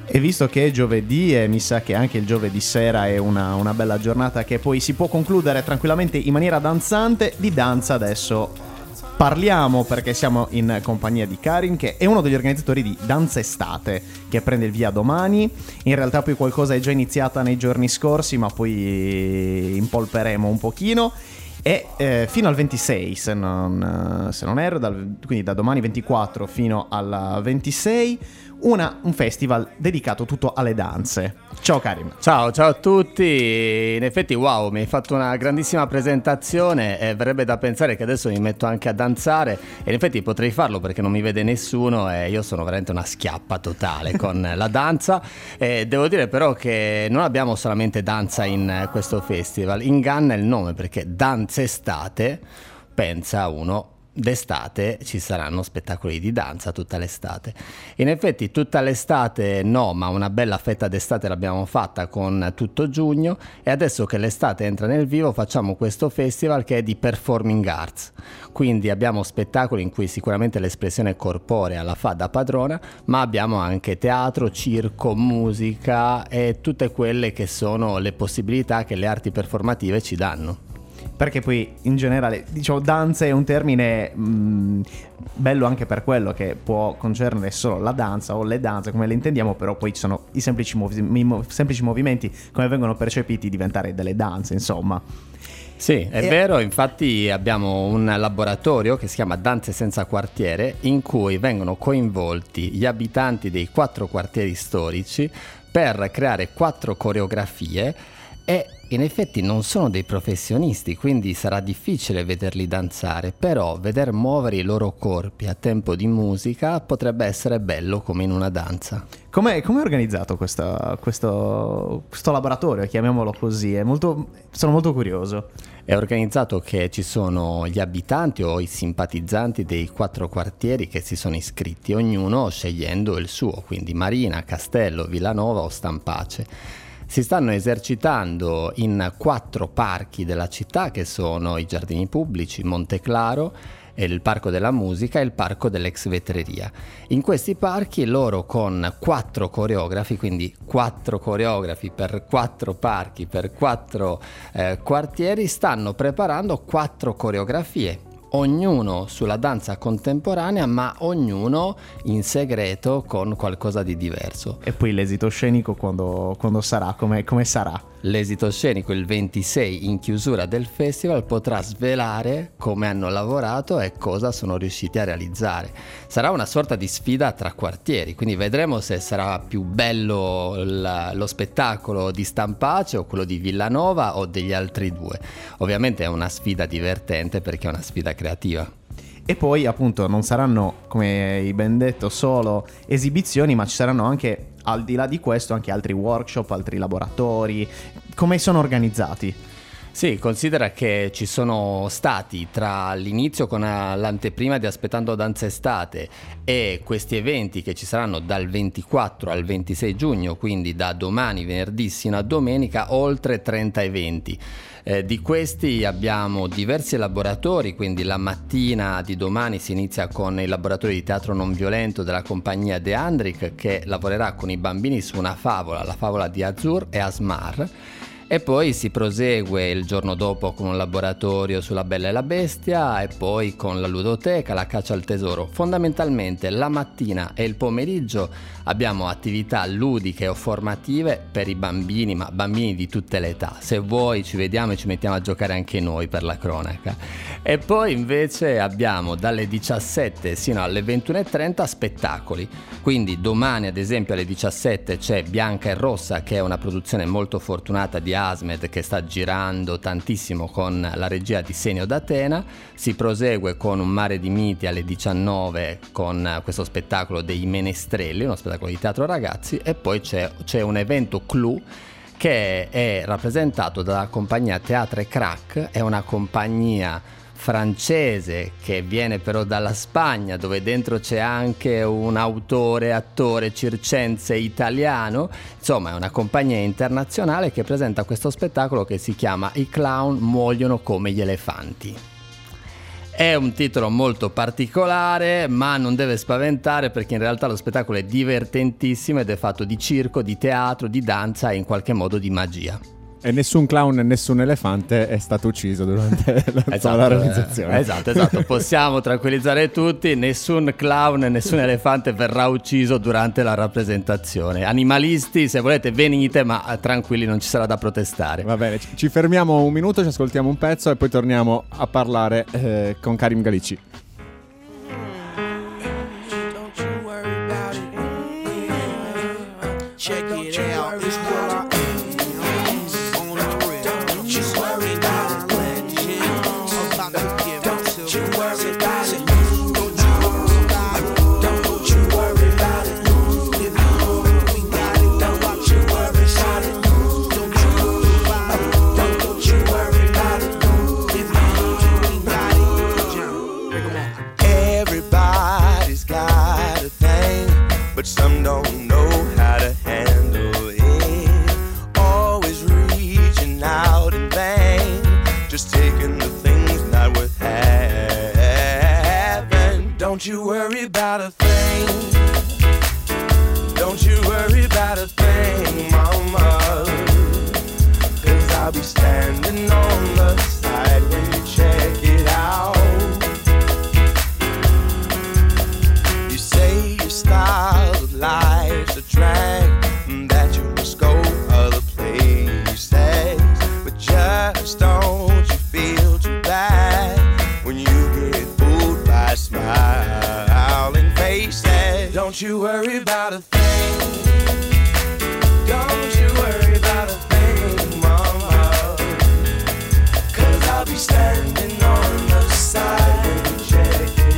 E visto che è giovedì e mi sa che anche il giovedì sera è una bella giornata che poi si può concludere tranquillamente in maniera danzante, di danza adesso parliamo, perché siamo in compagnia di Karin, che è uno degli organizzatori di Danza Estate, che prende il via domani. In realtà poi qualcosa è già iniziata nei giorni scorsi, ma poi impolperemo un pochino. E fino al 26, se non erro, quindi da domani 24 fino al 26, un festival dedicato tutto alle danze. Ciao Karim. Ciao a tutti. In effetti wow, mi hai fatto una grandissima presentazione e verrebbe da pensare che adesso mi metto anche a danzare, e in effetti potrei farlo perché non mi vede nessuno e io sono veramente una schiappa totale con la danza. Devo dire però che non abbiamo solamente danza in questo festival, inganna il nome, perché Danza Estate, pensa uno, d'estate ci saranno spettacoli di danza tutta l'estate. In effetti tutta l'estate no, ma una bella fetta d'estate l'abbiamo fatta con tutto giugno, e adesso che l'estate entra nel vivo facciamo questo festival che è di performing arts. Quindi abbiamo spettacoli in cui sicuramente l'espressione corporea la fa da padrona, ma abbiamo anche teatro, circo, musica e tutte quelle che sono le possibilità che le arti performative ci danno. Perché poi in generale, diciamo, danza è un termine bello anche per quello che può concernere solo la danza o le danze come le intendiamo, però poi ci sono i semplici movimenti come vengono percepiti diventare delle danze, insomma. Sì, è vero, infatti abbiamo un laboratorio che si chiama Danze Senza Quartiere, in cui vengono coinvolti gli abitanti dei 4 quartieri storici per creare 4 coreografie, e in effetti non sono dei professionisti, quindi sarà difficile vederli danzare, però veder muovere i loro corpi a tempo di musica potrebbe essere bello come in una danza. Com'è organizzato questo laboratorio, chiamiamolo così? Sono molto curioso. È organizzato che ci sono gli abitanti o i simpatizzanti dei 4 quartieri che si sono iscritti, ognuno scegliendo il suo, quindi Marina, Castello, Villanova o Stampace. Si stanno esercitando in 4 parchi della città, che sono i Giardini Pubblici, Monteclaro, il Parco della Musica e il Parco dell'Ex Vetreria. In questi parchi loro con 4 coreografi, quindi 4 coreografi per 4 parchi, per 4 quartieri, stanno preparando 4 coreografie. Ognuno sulla danza contemporanea, ma ognuno in segreto con qualcosa di diverso. E poi l'esito scenico quando sarà, come sarà? L'esito scenico il 26 in chiusura del festival potrà svelare come hanno lavorato e cosa sono riusciti a realizzare. Sarà una sorta di sfida tra quartieri, quindi vedremo se sarà più bello lo spettacolo di Stampace o quello di Villanova o degli altri 2. Ovviamente è una sfida divertente perché è una sfida creativa. E poi appunto non saranno, come hai ben detto, solo esibizioni, ma ci saranno anche, al di là di questo, anche altri workshop, altri laboratori. Come sono organizzati? Sì, considera che ci sono stati tra l'inizio con l'anteprima di Aspettando Danza Estate e questi eventi che ci saranno dal 24 al 26 giugno, quindi da domani venerdì sino a domenica, oltre 30 eventi. Di questi abbiamo diversi laboratori, quindi la mattina di domani si inizia con il laboratorio di teatro non violento della compagnia De Andrik, che lavorerà con i bambini su una favola, la favola di Azur e Asmar. E poi si prosegue il giorno dopo con un laboratorio sulla Bella e la Bestia, e poi con la ludoteca, la caccia al tesoro. Fondamentalmente la mattina e il pomeriggio abbiamo attività ludiche o formative per i bambini, ma bambini di tutte le età. Se vuoi ci vediamo e ci mettiamo a giocare anche noi per la cronaca. E poi invece abbiamo dalle 17 sino alle 21:30 spettacoli. Quindi domani ad esempio alle 17 c'è Bianca e Rossa, che è una produzione molto fortunata di Asmed, che sta girando tantissimo con la regia di Senio d'Atena. Si prosegue con Un mare di miti alle 19 con questo spettacolo dei Menestrelli, uno spettacolo di teatro ragazzi, e poi c'è un evento clou che è rappresentato dalla compagnia Teatre Crack. È una compagnia francese che viene però dalla Spagna, dove dentro c'è anche un attore circense italiano. Insomma, è una compagnia internazionale che presenta questo spettacolo che si chiama I clown muoiono come gli elefanti. È un titolo molto particolare, ma non deve spaventare, perché in realtà lo spettacolo è divertentissimo ed è fatto di circo, di teatro, di danza e in qualche modo di magia. E nessun clown e nessun elefante è stato ucciso durante la realizzazione. Esatto. Possiamo tranquillizzare tutti: nessun clown e nessun elefante verrà ucciso durante la rappresentazione. Animalisti, se volete venite, ma tranquilli, non ci sarà da protestare. Va bene, ci fermiamo un minuto, ci ascoltiamo un pezzo e poi torniamo a parlare con Karim Galici. Check it out, it's called but some don't know how to handle it. Always reaching out in vain, just taking the things not worth having. Don't you worry about a thing. Don't you worry about a thing, mama. 'Cause I'll be standing on the side when you check it out. You say your style of life's a drag, that you must go other places, but just don't you feel too bad when you get fooled by smiling faces. Don't you worry about a thing. Don't you worry about a thing, mama. 'Cause I'll be standing on the side when you check it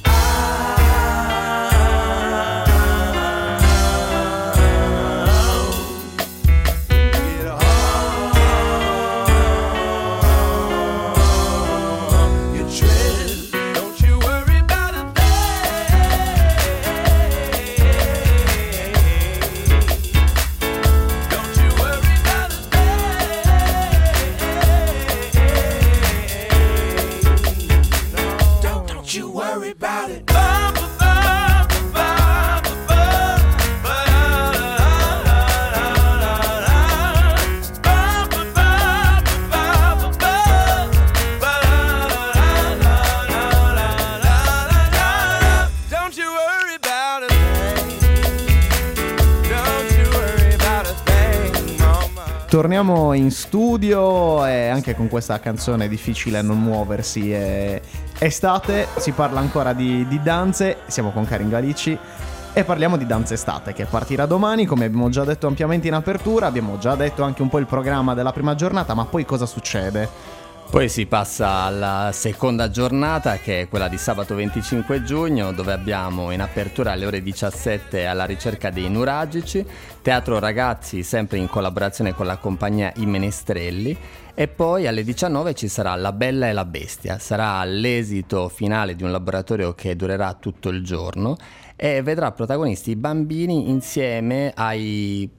Torniamo in studio e anche con questa canzone è difficile non muoversi. È estate, si parla ancora di danze, siamo con Karim Galici e parliamo di danza estate che partirà domani, come abbiamo già detto ampiamente in apertura, abbiamo già detto anche un po' il programma della prima giornata, ma poi cosa succede? Poi si passa alla seconda giornata, che è quella di sabato 25 giugno, dove abbiamo in apertura alle ore 17 Alla ricerca dei nuragici, teatro ragazzi sempre in collaborazione con la compagnia I Menestrelli, e poi alle 19 ci sarà La Bella e la Bestia. Sarà l'esito finale di un laboratorio che durerà tutto il giorno e vedrà protagonisti i bambini insieme ai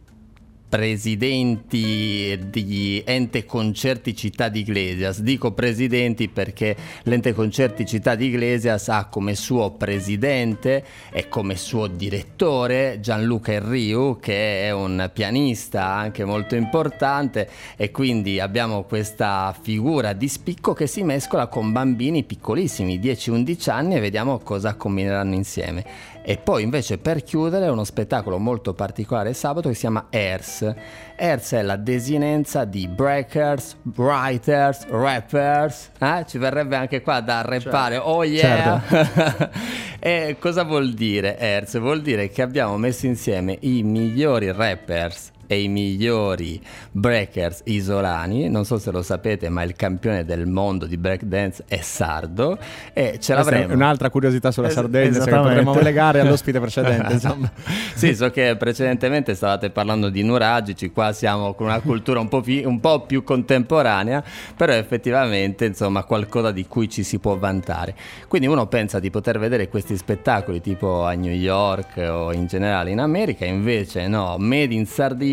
presidenti di Ente Concerti Città di Iglesias. Dico presidenti perché l'Ente Concerti Città di Iglesias ha come suo presidente e come suo direttore Gianluca Enriu, che è un pianista anche molto importante, e quindi abbiamo questa figura di spicco che si mescola con bambini piccolissimi, 10-11 anni, e vediamo cosa combineranno insieme. E poi invece per chiudere uno spettacolo molto particolare sabato che si chiama Airs. Airs è la desinenza di breakers, writers, rappers. Ci verrebbe anche qua da rappare, certo. Oh yeah! Certo. E cosa vuol dire Airs? Vuol dire che abbiamo messo insieme i migliori rappers e i migliori breakers isolani. Non so se lo sapete, ma il campione del mondo di breakdance è sardo, e ce l'avremo. Un'altra curiosità sulla Sardegna, che potremmo legare all'ospite precedente, insomma. Sì, so che precedentemente stavate parlando di nuragici, qua siamo con una cultura un po' più contemporanea, però effettivamente insomma qualcosa di cui ci si può vantare. Quindi uno pensa di poter vedere questi spettacoli tipo a New York o in generale in America, invece no, made in Sardegna,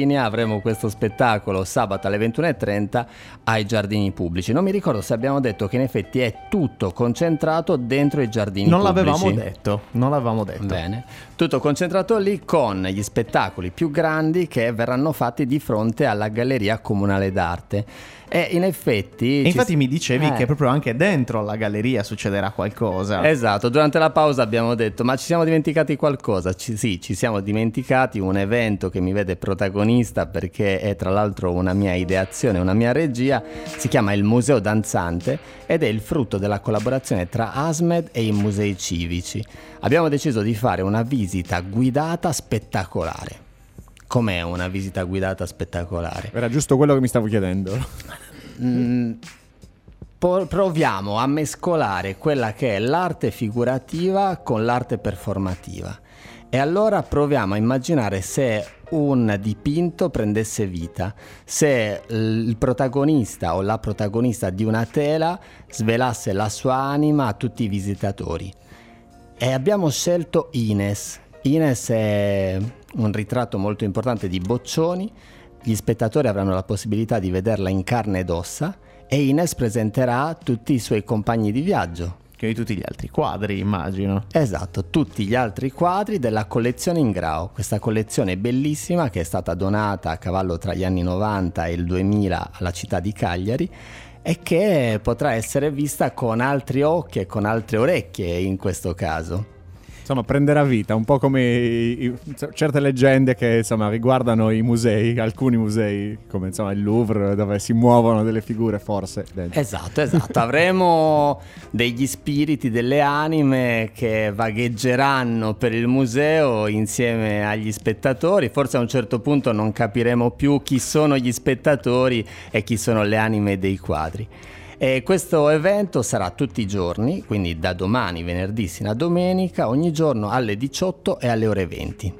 linea avremo questo spettacolo sabato alle 21:30 ai Giardini Pubblici. Non mi ricordo se abbiamo detto che in effetti è tutto concentrato dentro i Giardini Non Pubblici. Non l'avevamo detto. Bene, tutto concentrato lì con gli spettacoli più grandi che verranno fatti di fronte alla Galleria Comunale d'Arte. E in effetti... E infatti mi dicevi che proprio anche dentro la galleria succederà qualcosa. Esatto, durante la pausa abbiamo detto ma ci siamo dimenticati qualcosa? Sì, ci siamo dimenticati un evento che mi vede protagonista perché è tra l'altro una mia ideazione, una mia regia, si chiama il Museo Danzante ed è il frutto della collaborazione tra ASMED e i musei civici. Abbiamo deciso di fare una visita guidata spettacolare. Com'è una visita guidata spettacolare? Era giusto quello che mi stavo chiedendo. Proviamo a mescolare quella che è l'arte figurativa con l'arte performativa. E allora proviamo a immaginare se un dipinto prendesse vita, se il protagonista o la protagonista di una tela svelasse la sua anima a tutti i visitatori. E abbiamo scelto Ines. Ines è un ritratto molto importante di Boccioni, gli spettatori avranno la possibilità di vederla in carne ed ossa e Ines presenterà tutti i suoi compagni di viaggio. Che di tutti gli altri quadri, immagino. Esatto, tutti gli altri quadri della collezione Ingrao, questa collezione bellissima che è stata donata a cavallo tra gli anni 90 e il 2000 alla città di Cagliari e che potrà essere vista con altri occhi e con altre orecchie in questo caso. Insomma, prenderà vita, un po' come certe leggende che insomma riguardano i musei, alcuni musei, come insomma il Louvre, dove si muovono delle figure forse dentro. Esatto, avremo degli spiriti, delle anime che vagheggeranno per il museo insieme agli spettatori. Forse a un certo punto non capiremo più chi sono gli spettatori e chi sono le anime dei quadri. E questo evento sarà tutti i giorni, quindi da domani, venerdì sino a domenica, ogni giorno alle 18 e alle ore 20.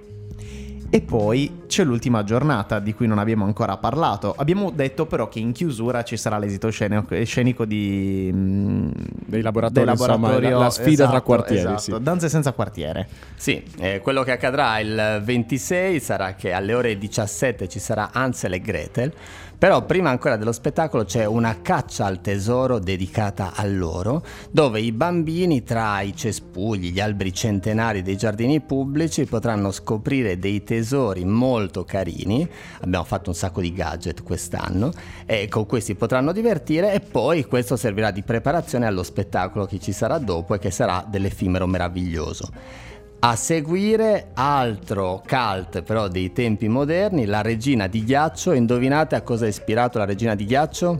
E poi c'è l'ultima giornata di cui non abbiamo ancora parlato. Abbiamo detto però che in chiusura ci sarà l'esito scenico dei laboratori, insomma, la sfida tra quartieri. Esatto. Sì. Danze senza quartiere. Sì, quello che accadrà il 26 sarà che alle ore 17 ci sarà Hansel e Gretel. Però prima ancora dello spettacolo c'è una caccia al tesoro dedicata a loro, dove i bambini tra i cespugli, gli alberi centenari dei giardini pubblici potranno scoprire dei tesori molto carini. Abbiamo fatto un sacco di gadget quest'anno e con questi potranno divertire e poi questo servirà di preparazione allo spettacolo che ci sarà dopo e che sarà dell'effimero meraviglioso. A seguire altro cult però dei tempi moderni, la Regina di Ghiaccio. Indovinate a cosa è ispirato la Regina di Ghiaccio?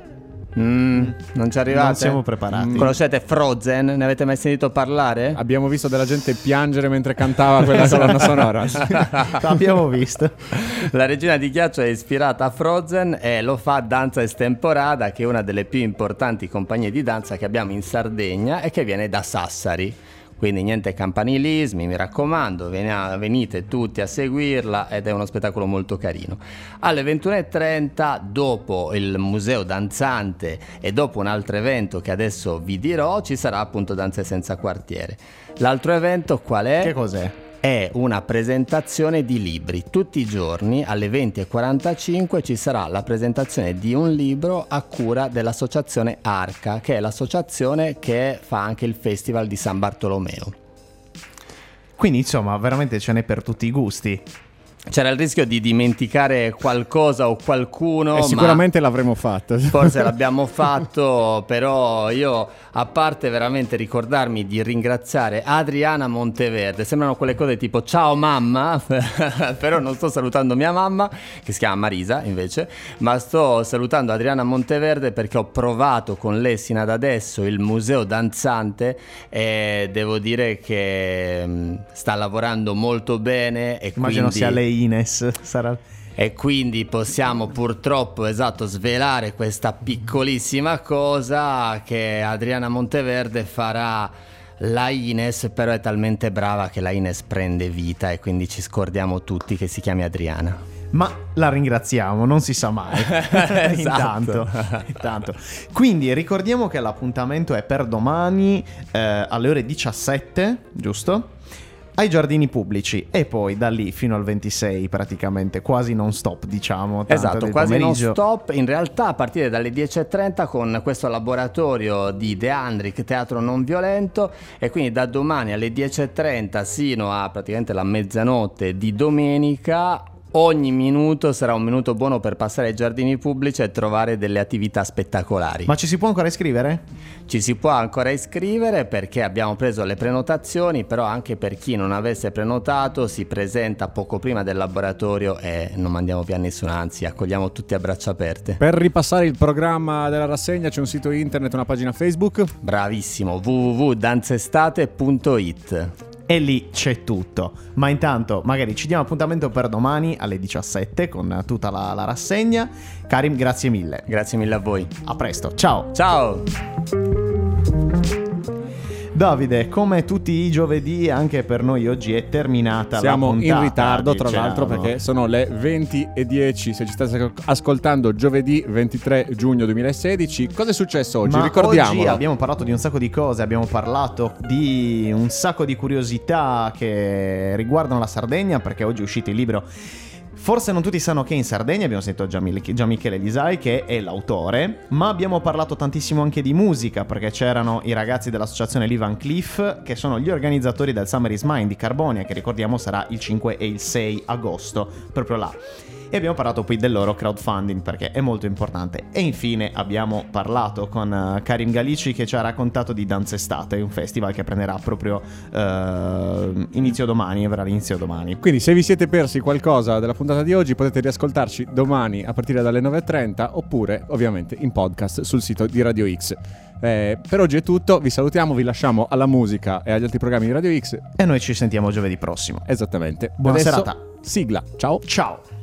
Non ci arrivate? Non siamo preparati. Conoscete Frozen? Ne avete mai sentito parlare? Abbiamo visto della gente piangere mentre cantava quella colonna sonora. L'abbiamo visto. La Regina di Ghiaccio è ispirata a Frozen e lo fa Danza Estemporada, che è una delle più importanti compagnie di danza che abbiamo in Sardegna e che viene da Sassari. Quindi niente campanilismi, mi raccomando, venite tutti a seguirla ed è uno spettacolo molto carino. Alle 21:30, dopo il Museo Danzante e dopo un altro evento che adesso vi dirò, ci sarà appunto Danze senza quartiere. L'altro evento qual è? Che cos'è? È una presentazione di libri. Tutti i giorni alle 20:45 ci sarà la presentazione di un libro a cura dell'associazione Arca, che è l'associazione che fa anche il Festival di San Bartolomeo. Quindi insomma veramente ce n'è per tutti i gusti. C'era il rischio di dimenticare qualcosa o qualcuno, e sicuramente l'avremo fatto. Forse l'abbiamo fatto, però io, a parte veramente ricordarmi di ringraziare Adriana Monteverde, sembrano quelle cose tipo ciao mamma, però non sto salutando mia mamma, che si chiama Marisa invece, ma sto salutando Adriana Monteverde perché ho provato con lei sino ad adesso il Museo Danzante e devo dire che sta lavorando molto bene e immagino quindi... sia lei Ines sarà. E quindi possiamo purtroppo, svelare questa piccolissima cosa, che Adriana Monteverde farà la Ines, però è talmente brava che la Ines prende vita e quindi ci scordiamo tutti che si chiami Adriana. Ma la ringraziamo, non si sa mai. Esatto. Intanto. Quindi ricordiamo che l'appuntamento è per domani alle ore 17, giusto? ai giardini pubblici e poi da lì fino al 26 praticamente quasi non stop, diciamo. Esatto, quasi non pomeriggio. stop. In realtà a partire dalle 10:30 con questo laboratorio di De Andrik Teatro Non Violento, e quindi da domani alle 10:30 sino a praticamente la mezzanotte di domenica ogni minuto sarà un minuto buono per passare ai giardini pubblici e trovare delle attività spettacolari. Ma ci si può ancora iscrivere? Ci si può ancora iscrivere perché abbiamo preso le prenotazioni, però anche per chi non avesse prenotato si presenta poco prima del laboratorio e non mandiamo via nessuno, anzi accogliamo tutti a braccia aperte. Per ripassare il programma della rassegna c'è un sito internet, una pagina Facebook. Bravissimo, www.danzestate.it. E lì c'è tutto. Ma intanto magari ci diamo appuntamento per domani alle 17 con tutta la rassegna. Karim, grazie mille. Grazie mille a voi. A presto, ciao. Ciao. Davide, come tutti i giovedì anche per noi oggi è terminata Siamo la puntata. in ritardo tra diciamo. l'altro perché sono le 20:10. Se ci state ascoltando giovedì 23 giugno 2016. Cosa è successo oggi? Ma Ricordiamolo. oggi abbiamo parlato di un sacco di cose. Abbiamo parlato di un sacco di curiosità che riguardano la Sardegna, perché oggi è uscito il libro. Forse non tutti sanno che in Sardegna abbiamo sentito Gian Michele Lisai, che è l'autore, ma abbiamo parlato tantissimo anche di musica, perché c'erano i ragazzi dell'associazione Lee Van Cleef, che sono gli organizzatori del Summer is Mine di Carbonia, che ricordiamo sarà il 5 e il 6 agosto, proprio là. E abbiamo parlato poi del loro crowdfunding, perché è molto importante. E infine abbiamo parlato con Karim Galici, che ci ha raccontato di Danzestate, un festival che prenderà proprio inizio domani, avrà l'inizio domani. Quindi se vi siete persi qualcosa della puntata di oggi potete riascoltarci domani a partire dalle 9:30 oppure ovviamente in podcast sul sito di Radio X. Per oggi è tutto, vi salutiamo, vi lasciamo alla musica e agli altri programmi di Radio X. E noi ci sentiamo giovedì prossimo. Esattamente. Buona Adesso, serata. Sigla, ciao. Ciao.